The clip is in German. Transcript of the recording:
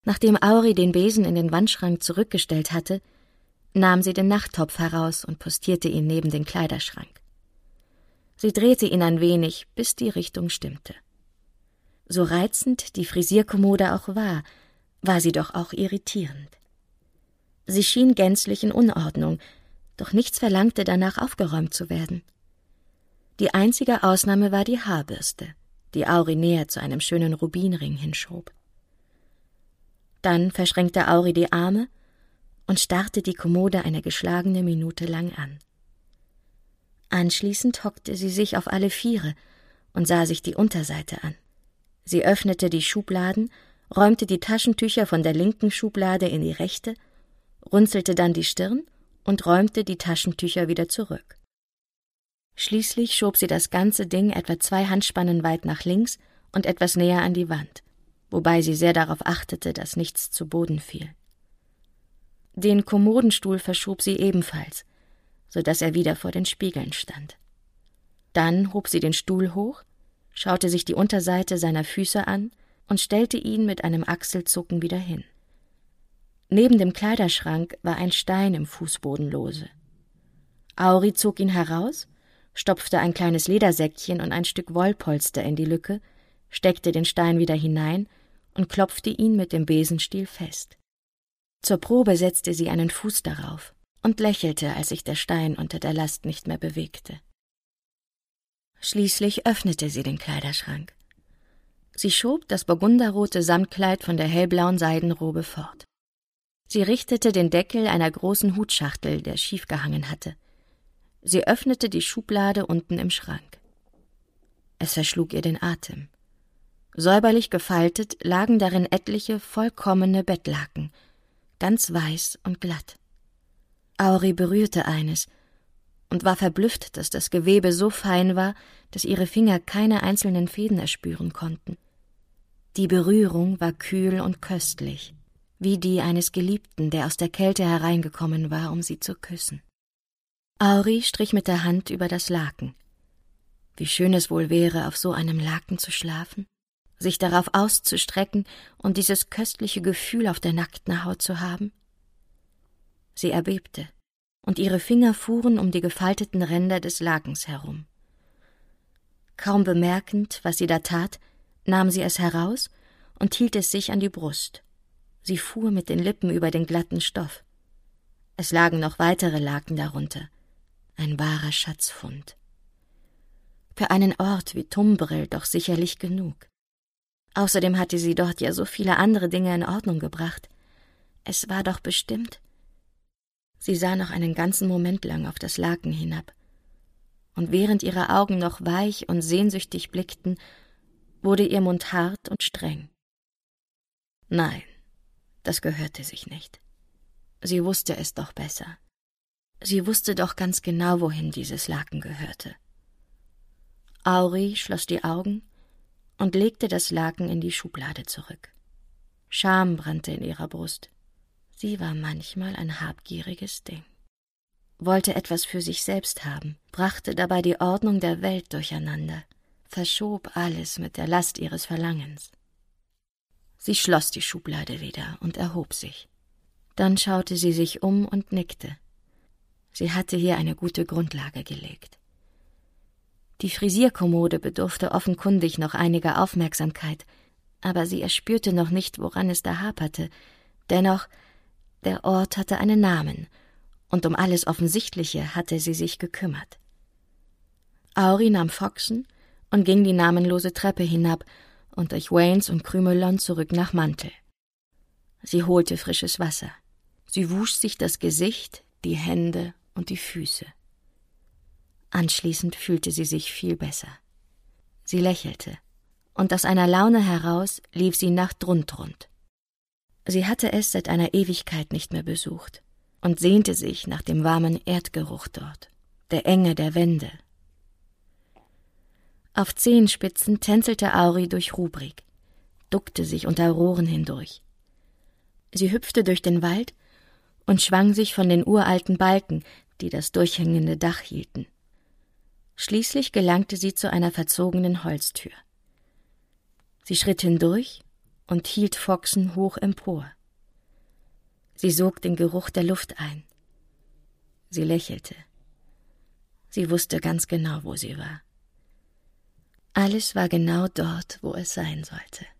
Nachdem Auri den Besen in den Wandschrank zurückgestellt hatte, nahm sie den Nachttopf heraus und postierte ihn neben den Kleiderschrank. Sie drehte ihn ein wenig, bis die Richtung stimmte. So reizend die Frisierkommode auch war sie doch auch irritierend. Sie schien gänzlich in Unordnung, doch nichts verlangte danach, aufgeräumt zu werden. Die einzige Ausnahme war die Haarbürste, die Auri näher zu einem schönen Rubinring hinschob. Dann verschränkte Auri die Arme und starrte die Kommode eine geschlagene Minute lang an. Anschließend hockte sie sich auf alle Viere und sah sich die Unterseite an. Sie öffnete die Schubladen, räumte die Taschentücher von der linken Schublade in die rechte, runzelte dann die Stirn und räumte die Taschentücher wieder zurück. Schließlich schob sie das ganze Ding etwa 2 Handspannen weit nach links und etwas näher an die Wand, wobei sie sehr darauf achtete, dass nichts zu Boden fiel. Den Kommodenstuhl verschob sie ebenfalls, so dass er wieder vor den Spiegeln stand. Dann hob sie den Stuhl hoch, schaute sich die Unterseite seiner Füße an und stellte ihn mit einem Achselzucken wieder hin. Neben dem Kleiderschrank war ein Stein im Fußboden lose. Auri zog ihn heraus, stopfte ein kleines Ledersäckchen und ein Stück Wollpolster in die Lücke, steckte den Stein wieder hinein und klopfte ihn mit dem Besenstiel fest. Zur Probe setzte sie einen Fuß darauf und lächelte, als sich der Stein unter der Last nicht mehr bewegte. Schließlich öffnete sie den Kleiderschrank. Sie schob das burgunderrote Samtkleid von der hellblauen Seidenrobe fort. Sie richtete den Deckel einer großen Hutschachtel, der schief gehangen hatte. Sie öffnete die Schublade unten im Schrank. Es verschlug ihr den Atem. Säuberlich gefaltet lagen darin etliche vollkommene Bettlaken, ganz weiß und glatt. Auri berührte eines und war verblüfft, dass das Gewebe so fein war, dass ihre Finger keine einzelnen Fäden erspüren konnten. Die Berührung war kühl und köstlich, wie die eines Geliebten, der aus der Kälte hereingekommen war, um sie zu küssen. Auri strich mit der Hand über das Laken. Wie schön es wohl wäre, auf so einem Laken zu schlafen, sich darauf auszustrecken und dieses köstliche Gefühl auf der nackten Haut zu haben. Sie erbebte, und ihre Finger fuhren um die gefalteten Ränder des Lakens herum. Kaum bemerkend, was sie da tat, nahm sie es heraus und hielt es sich an die Brust. Sie fuhr mit den Lippen über den glatten Stoff. Es lagen noch weitere Laken darunter. Ein wahrer Schatzfund. Für einen Ort wie Tumbrel doch sicherlich genug. Außerdem hatte sie dort ja so viele andere Dinge in Ordnung gebracht. Es war doch bestimmt. Sie sah noch einen ganzen Moment lang auf das Laken hinab. Und während ihre Augen noch weich und sehnsüchtig blickten, wurde ihr Mund hart und streng. Nein, das gehörte sich nicht. Sie wusste es doch besser. Sie wusste doch ganz genau, wohin dieses Laken gehörte. Auri schloss die Augen und legte das Laken in die Schublade zurück. Scham brannte in ihrer Brust. Sie war manchmal ein habgieriges Ding. Wollte etwas für sich selbst haben, brachte dabei die Ordnung der Welt durcheinander, verschob alles mit der Last ihres Verlangens. Sie schloss die Schublade wieder und erhob sich. Dann schaute sie sich um und nickte. Sie hatte hier eine gute Grundlage gelegt. Die Frisierkommode bedurfte offenkundig noch einiger Aufmerksamkeit, aber sie erspürte noch nicht, woran es da haperte. Dennoch, der Ort hatte einen Namen, und um alles Offensichtliche hatte sie sich gekümmert. Auri nahm Foxen und ging die namenlose Treppe hinab und durch Waynes und Krümelon zurück nach Mantel. Sie holte frisches Wasser. Sie wusch sich das Gesicht, die Hände und die Füße. Anschließend fühlte sie sich viel besser. Sie lächelte, und aus einer Laune heraus lief sie nach Druntrund. Sie hatte es seit einer Ewigkeit nicht mehr besucht und sehnte sich nach dem warmen Erdgeruch dort, der Enge der Wände. Auf Zehenspitzen tänzelte Auri durch Rubrik, duckte sich unter Rohren hindurch. Sie hüpfte durch den Wald und schwang sich von den uralten Balken, die das durchhängende Dach hielten. Schließlich gelangte sie zu einer verzogenen Holztür. Sie schritt hindurch und hielt Foxen hoch empor. Sie sog den Geruch der Luft ein. Sie lächelte. Sie wusste ganz genau, wo sie war. Alles war genau dort, wo es sein sollte.